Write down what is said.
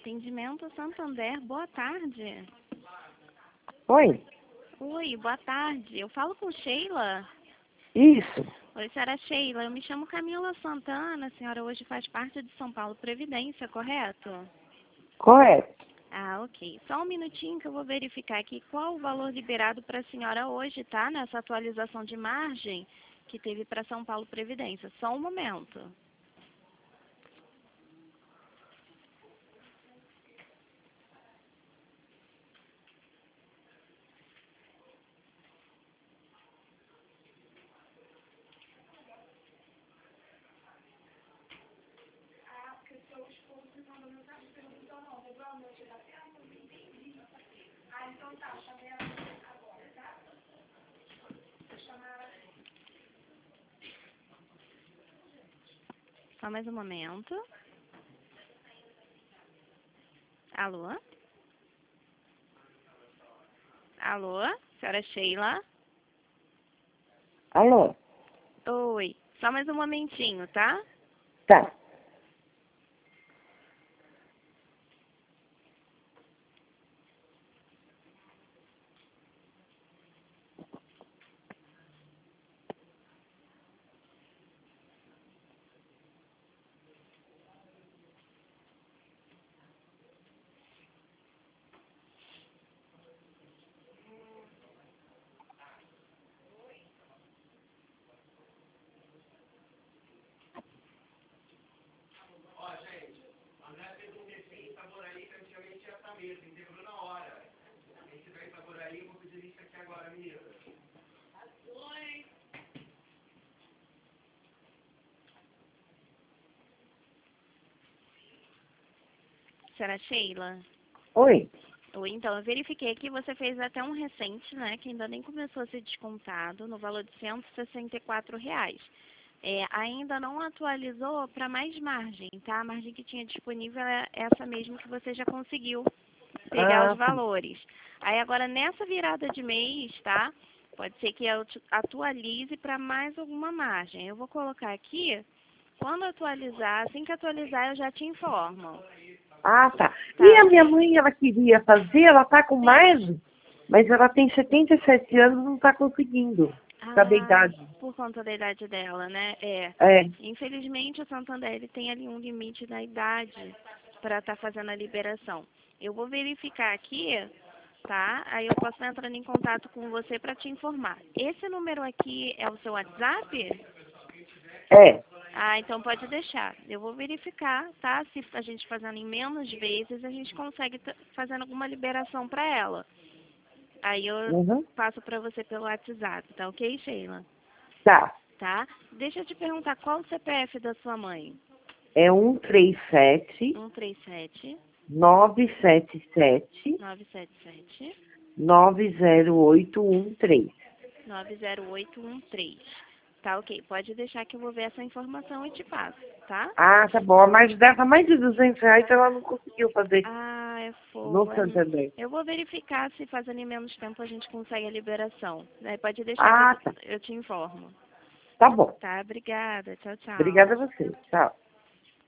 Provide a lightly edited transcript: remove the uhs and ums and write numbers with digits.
Atendimento Santander, boa tarde. Oi? Oi, boa tarde. Eu falo com Sheila. Isso. Oi, senhora Sheila. Eu me chamo Camila Santana. A senhora hoje faz parte de São Paulo Previdência, correto? Correto. Ah, ok. Só um minutinho que eu vou verificar aqui qual o valor liberado para a senhora hoje, tá? Nessa atualização de margem que teve para São Paulo Previdência. Só um momento. Só mais um momento. Alô? Alô? Senhora Sheila? Alô? Oi. Só mais um momentinho, tá? Tá. Senhora Sheila? Oi? Oi, então, eu verifiquei que você fez até um recente, né, que ainda nem começou a ser descontado, no valor de R$ 164. Ainda não atualizou para mais margem, tá? A margem que tinha disponível é essa mesmo que você já conseguiu pegar os Tá. valores. Aí agora, nessa virada de mês, tá? Pode ser que eu atualize para mais alguma margem. Eu vou colocar aqui, quando atualizar, assim que atualizar eu já te informo. Ah, tá. E Tá, a minha ok? mãe, ela queria fazer, ela tá com mais, mas ela tem 77 anos e não tá conseguindo. Sabe a Ah, idade? por conta da idade dela, né? É. Infelizmente o Santander ele tem ali um limite da idade para estar fazendo a liberação. Eu vou verificar aqui, tá? Aí eu posso estar entrando em contato com você para te informar. Esse número aqui é o seu WhatsApp? É. Ah, então pode deixar. Eu vou verificar, tá? Se a gente fazendo em menos vezes, a gente consegue fazendo alguma liberação para ela. Aí eu Uhum. passo para você pelo WhatsApp, tá ok, Sheila? Tá. Tá? Deixa eu te perguntar, qual o CPF da sua mãe? É 137 137 977 977 90813. 90813. Tá, ok. Pode deixar que eu vou ver essa informação e te passo, tá? Ah, tá bom. Mas dava mais de R$ 200, ela não conseguiu fazer Ah, é no fogo. Santander. Eu vou verificar se fazendo em menos tempo a gente consegue a liberação. Né? Pode deixar que Ah, tá. eu te informo. Tá bom. Tá, obrigada. Tchau, Obrigada tchau. a você. Tchau.